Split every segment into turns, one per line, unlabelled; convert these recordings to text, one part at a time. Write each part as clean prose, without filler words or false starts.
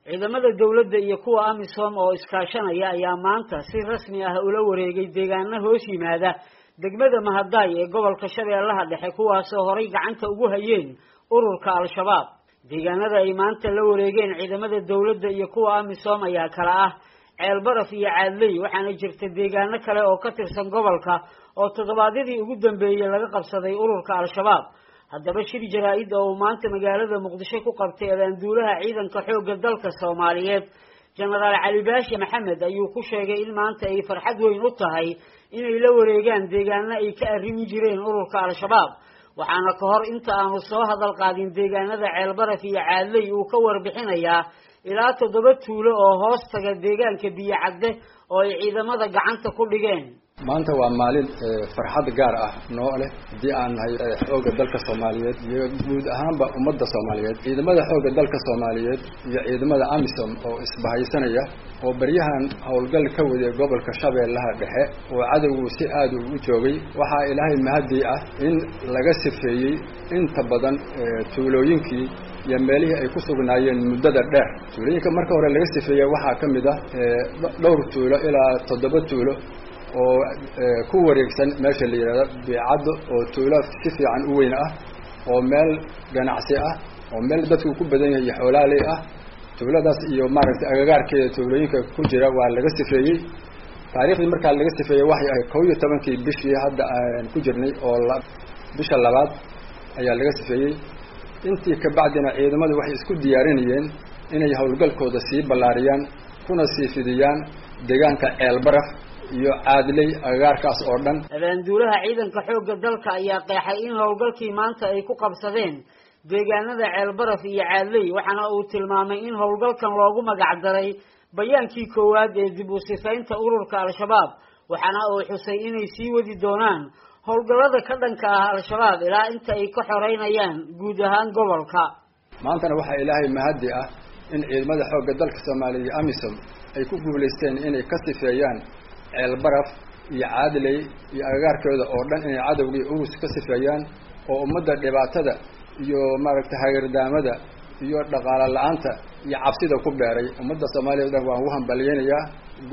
ciidamada dawladda iyo kuwa AMISOM oo iskaashanaya ayaa maanta si rasmi ah ula wareegay deegaano hoos yimaada degmada Mahadaay ee gobolka Shabeellaha Dhexe kuwaas oo horay gacanta ugu hayeen ururka Al-Shabaab. deegaanada ay maanta la wareegeen ciidamada dawladda iyo kuwa AMISOM ayaa kala ah Ceelbaraf iyo Caadley, waxaana jirta deegaano kale oo ka tirsan gobolka oo todobaadyadii ugu dambeeyay laga qabsaday ururka Al-Shabaab. haddaba shir jaraa'id oo maanta magaalada Muqdisho ku qabtay abaanduulaha ciidanka xoogga dalka Soomaaliyeed Generaal Cali Baashi Maxamed ayuu ku sheegay in maanta ay farxad weyn u tahay inay la wareegaan deegaano ay ka arrimi jireen ururka Al-Shabaab. waxaana ka hor inta aanu soo hadal qaadin deegaanada Ceelbaraf iyo Caadley uu ka warbixinayaa ilaa 7 tuulo oo hoos taga deegaanka Biyo Cadde oo ay ciidamada gacanta ku dhigeen.
maanta waa maalin farxad gaar ah noo leh hadii aan nahay xoogga dalka Soomaaliyeed iyo guud ahaanba ummadda Soomaaliyeed. ciidamada xoogga dalka Soomaaliyeed iyo ciidamada AMISOM oo isbahaysanaya oo baryahan howlgal ka waday gobolka Shabeellaha Dhexe oo cadawgu si aad u joogay. waxaa Ilaahay mahadii ah in laga sifeeyay inta badan tuulooyinkii iyo meelihii ay ku sugnaayeen muddada dheer. tuulooyinka marka hore laga sifeeyay waxaa ka mid ah dhowr tuulo ilaa 7 tuulo oo ku wareegsan meesha la yiraahdo Biicaddo oo tuulo si fiican u weyn ah oo meel ganacsi ah oo meel dadku ku badan yahay xoolaaley ah. tuuladaas iyo maaragtay agagaarkeeda tuulooyinka ku jira waa laga sifeeyay. taariikhdii markaa laga sifeeyay waxay ahayd 12kii bishii hadda aan ku jirnay oo bisha labaad ayaa laga sifeeyay. intii ka bacdina ciidamadu waxay isku diyaarinayeen inay howlgalkooda sii ballaariyaan kuna sii fidiyaan deegaanka Ceelbaraf iyo Caadley agagaarkaas oo dhan.
abaanduulaha ciidanka xoogga dalka ayaa qeexay in howlgalkii maanta ay ku qabsadeen deegaanada Ceelbaraf iyo Caadley, waxaana uu tilmaamay in howlgalkan loogu magac daray bayaankii koowaad ee dib u sifaynta ururka Al-Shabaab. waxaana uu xusay inay sii wadi doonaan howlgallada ka dhanka ah Al-Shabaab ilaa inta ay ka xoreynayaan guud ahaan gobolka.
maantana waxaa Ilaahay mahadi ah in ciidamada xoogga dalka Soomaaliya iyo AMISOM ay ku guuleysteen inay ka sifeeyaan Ceelbaraf iyo Caadley iyo agagaarkooda oo dhan inay cadawgii urus ka sifeeyaan oo ummadda dhibaatada iyo maaragtay hagardaamada iyo dhaqaale la'aanta iyo cabsida ku beeray ummadda Soomaaliyeed waan u hambalyeeynaa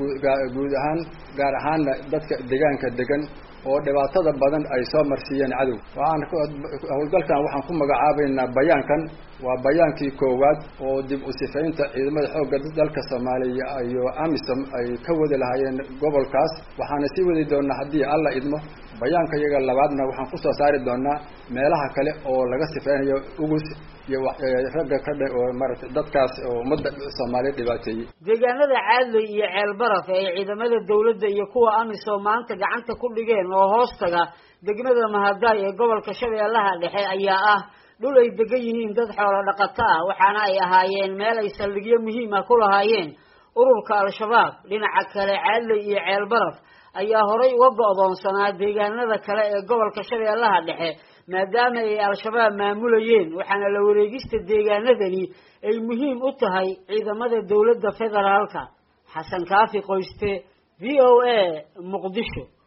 guud ahaan gaar ahaan dadka deegaanka degan oo dhibaatada badan ay soo marsiiyeen cadow. howlgalkan waxaan ku magacaabaynaa bayaankan waa bayaankii koowaad oo dib u sifaynta ciidamada xoogga dalka Soomaaliya iyo AMISOM ay ka wada lahaayeen gobolkaas. waxaana sii wadi doonaa haddii alla idmo bayaanka iyaga labaadna waxaan ku soo saari doonaa meelaha kale oo laga sifeynayo ugus iyo ragga ka oo maaragtay dadkaas oo ummadda Soomaaliyeed dhibaateeyay.
deegaanada Caadley iyo Ceelbaraf ee ciidamada dawladda iyo kuwa AMISOM maanta gacanta ku dhigeen oo hoos taga degmada Mahadaay ee gobolka Shabeellaha Dhexe ayaa ah dhul ay degan yihiin dad xoolo dhaqato ah, waxaana ay ahaayeen meel ay saldhigyo muhiim ah ku lahaayeen ururka Al-Shabaab. dhinaca kale Caadley iyo Ceelbaraf ayaa horay uga go'doonsanaa deegaanada kale ee gobolka Shabeellaha Dhexe maadaama ay Al-Shabaab maamulayeen, waxaana la wareegista deegaanadani ay muhiim u tahay ciidamada dawladda federaalka. Xasan Kaafi Qoyste, VOA, Muqdisho.